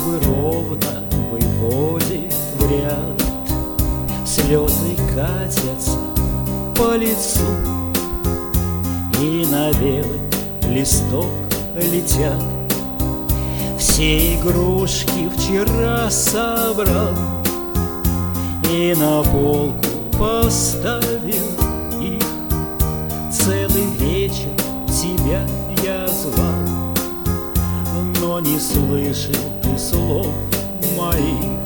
буквы ровно выводит в ряд. Слезы катятся по лицу, и на белый листок летят. Все игрушки вчера собрал и на полку поставил их. Целый вечер тебя я звал, но не слышал ты слов моих.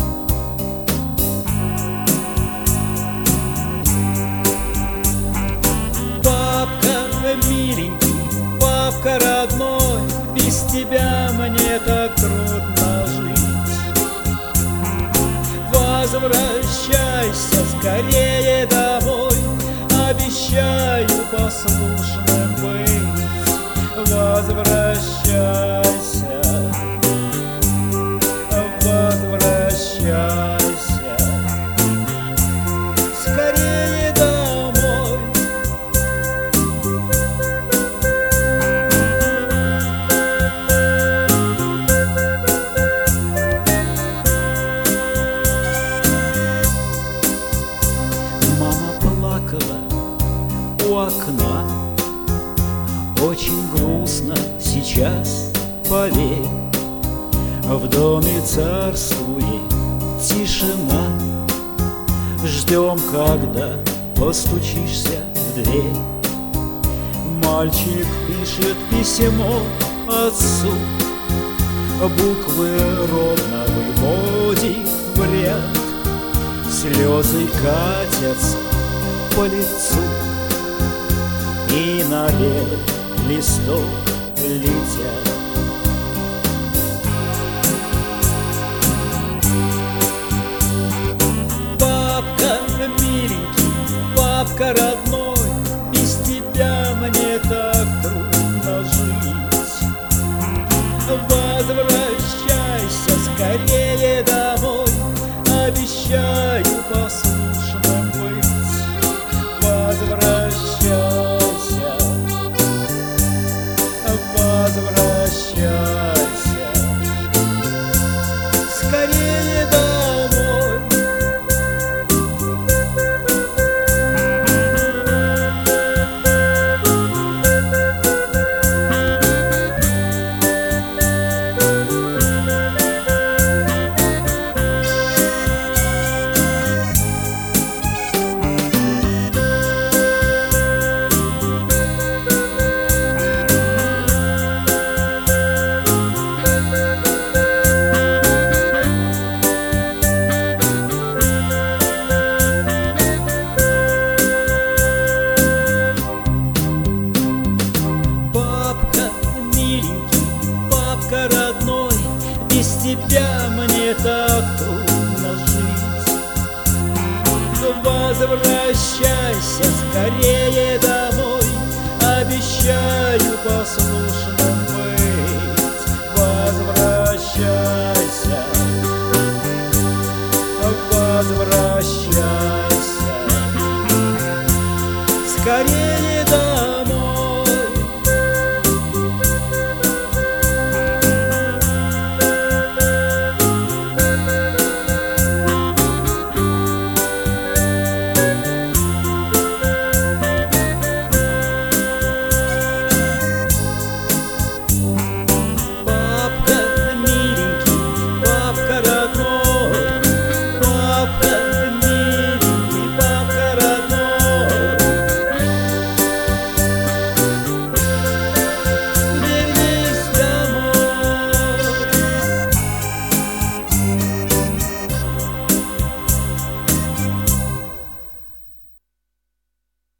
Папка миленький, папка родной, без тебя мне так трудно жить. Возвращайся скорее домой, обещаю послушным быть. Возвращайся, возвращайся скорее домой. Мама плакала у окна, очень грустно сейчас, поверь. В доме царствует тишина, ждем, когда постучишься в дверь. Мальчик пишет письмо отцу, буквы ровно выводит в ряд. Слезы катятся по лицу, и на белый листок летят. Папка миленький, папка родной, без тебя мне так трудно жить. Возвращайся скорее домой, обещаю послушным быть. Возвращайся, возвращайся скорее домой. Папка родной, без тебя мне так трудно жить. Возвращайся скорее домой, обещаю послушным